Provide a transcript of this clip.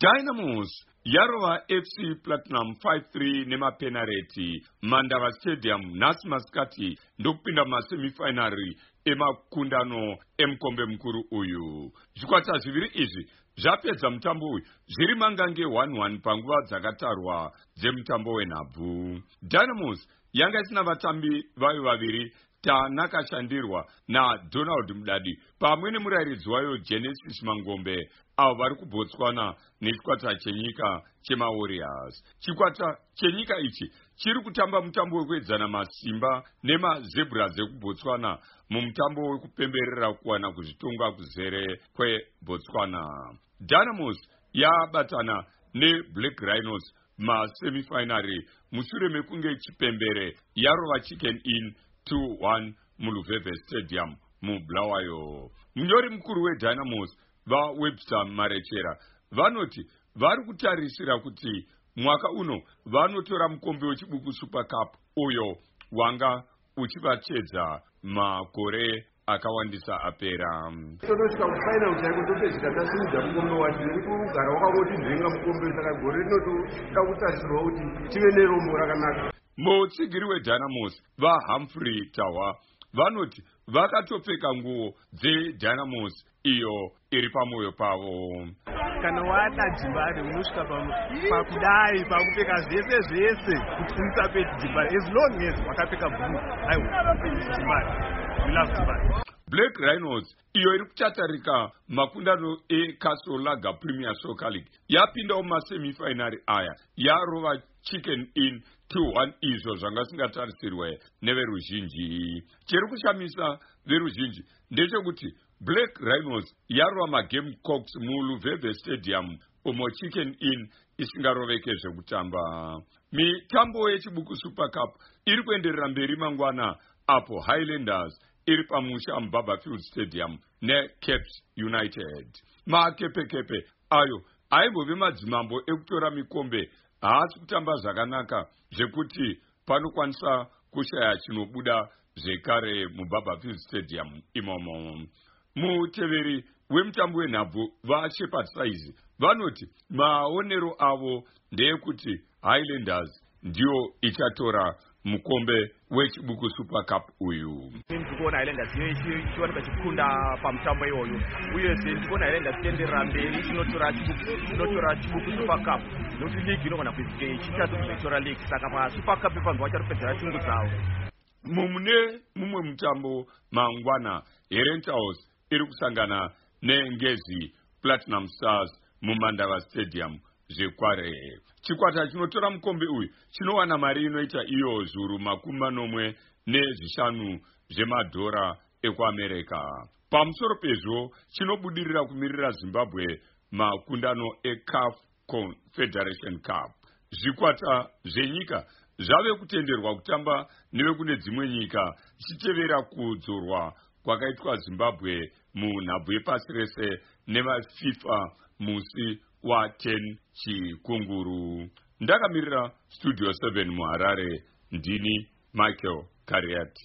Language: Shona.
Dynamos yarova FC Platinum 5-3 nemapenalty Mandava Stadium nhasi masikati ndokupinda masemifinari emakundano emkombe mukuru uyu. Zvikwata zviviri izvi zvapedza mutambo uyu zviri mangange 1-1 panguva dzakatarwa dzemutambo wenhabvu. Dynamos yanga isina vatambi vayo vaviri tanakashandirwa naDonald Mudadi pamwe nemurairidzi wayo Genesis Mangombe avo vari kuBotswana nechikwata chenyika chemaWarriors. Chikwata chenyika ichi chiri kutamba mutambo wekuedzana masimba nemazebras ekuBotswana mumutambo wekupemberera kuwana kuzvitonga kuzere kweBotswana. Dynamos yabatana neBlack Rhinos masemifinary mushure mekunge chipembere yarova Chicken Inn 2-1 muLuveve Stadium muBulawayo. Munyori mukuru weDynamos vaWebster Marechera vanoti vari kutarisira kuti mwaka uno vanotora mukombe wechibuku Super Cup uyo wanga uchivachedza makore akawandisa apera. Tonosvika kufainal chaiko topedzika tasimudza mukombe wacho kugara wakangoti nhenga mukombe saka gore rinotoda kutarisirwa kuti tive nerombo rakanaka. Mutsigiri weDynamos vaHumphrey Tahwa vanoti vakatopfeka nguo dzeDynamos iyo iri pamwoyo pavo. Kana wada Jimbari unosvika pakudai pakupfeka zvese kuti usapedze Jimbari as long as wakapfeka blue. Aiwa Jimbari. We love Jimbari. Black Rhinos iyo iri kuchatarika makundano eCastle Lager Premier Soccer League yapindawo masemifinary aya yarova Chicken Inn 2-1 izvo zvanga singatarisirwe neveruzhinji. Chiri kushamisa veruzhinji ndechekuti Black Rhinos yarova maGamecocks muLuveve Stadium umo Chicken Inn isingaroveke zvekutamba. Mitambo yechibuku Super Cup iri kuenderera mberi mangwana apo Highlanders iri pamusha muBarberfield Stadium neCapes United. Makepekepe ayo aimbove madzimambo ekutora mikombe haasi kutamba zvakanaka zvekuti panokwanisa kushaya chinobuda zvekare muBarberfield Stadium imomo. Muteveri wemutambo wenhabvu vaShepherd Size vanoti maonero avo ndeyekuti Highlanders ndiyo ichatora mukombe wechibuku Super Cup uyu. Ndikuona Highlanders ichiwanika chikunda pamutambo iwoyo uyezve ndikuona Highlanders tienderera mberi chinotora chibuku Super Cup nokuti league inogona kuitika ichitatu kuzoitora league saka paSuper Cup ifanirwa vacharipedzera chungu dzavo. Mumune mumwe mutambo mangwana Herentals iri kusangana neNgezi Platinum Stars muMandava Stadium zvekware. Chikwata chinotora mukombe uyu chinowana mari inoita iyo zviuru makumi manomwe nezvishanu zvemadhora ekuAmerika. Pamusoro pezvo chinobudirira kumirira Zimbabwe makundano eCAF Confederation Cup. Zvikwata zvenyika zvave kutenderwa kutamba nevekune dzimwe nyika chichitevera kudzorwa kwakaitwa Zimbabwe munhabvu yepasi rese nevaFIFA musi wa10 chikunguru. Ndakamirira Studio 7 muHarare ndini Michael Kariati.